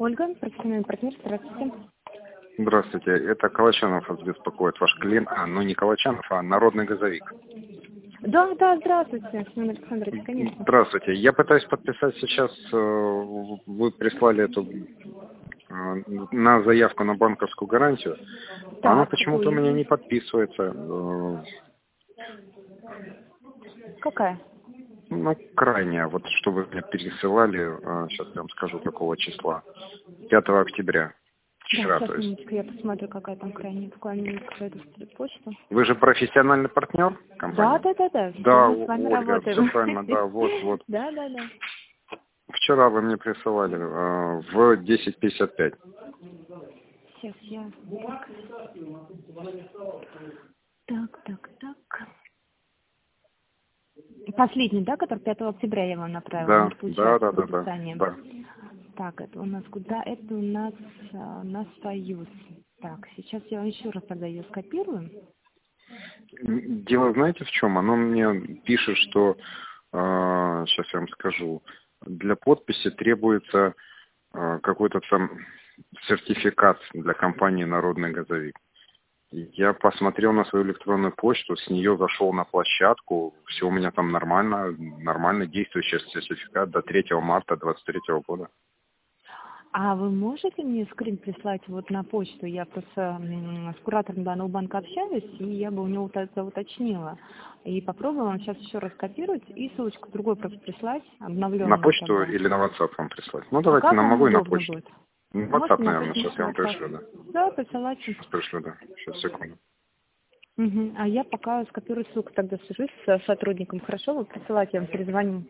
Ольга, профессиональный партнер, здравствуйте. Здравствуйте, это Калачанов вас беспокоит, ваш клиент, ну не Калачанов, а Народный газовик. Да, здравствуйте, Семен Александрович, конечно. Здравствуйте, я пытаюсь подписать сейчас, вы прислали эту на заявку на банковскую гарантию, а она почему-то у меня не подписывается. Какая? Ну, крайняя, вот что вы мне пересылали, сейчас я вам скажу, какого числа, 5 октября. Вчера, да, то есть. минутку, я посмотрю, какая там крайняя. Буквально минутку зайду в почту. Вы же профессиональный партнер компании? Да. Да, Мы с вами Ольга, работаем. все правильно, да, вот. Да. Вчера вы мне присылали в 10:55. Сейчас я... Так. Последний, да, который 5 октября я вам направила, не получается, подписание. Да. Так, это у нас куда? Это у нас на Союз. Так, сейчас я вам еще раз тогда ее скопирую. Дело знаете в чем? Оно мне пишет, что, сейчас я вам скажу, для подписи требуется какой-то там сертификат для компании «Народный газовик». Я посмотрел на свою электронную почту, с нее зашел на площадку, все у меня там нормально действующий сертификат до 3 марта 2023 года. А вы можете мне скрин прислать вот на почту? Я просто с куратором данного банка общаюсь, и я бы у него это уточнила. И попробую вам сейчас еще раз копировать и ссылочку другой просто прислать, обновленную. На почту или на WhatsApp вам прислать? Ну, А давайте, как вам могу и на удобно почту. будет? WhatsApp, Можете на наверное, почту сейчас я вам WhatsApp? пришлю, да. Да, присылайте. Сейчас пришлю, да. Сейчас, секунду. А я пока скопирую ссылку, тогда свяжусь с сотрудником. Хорошо, вы присылайте, я вам перезвоню.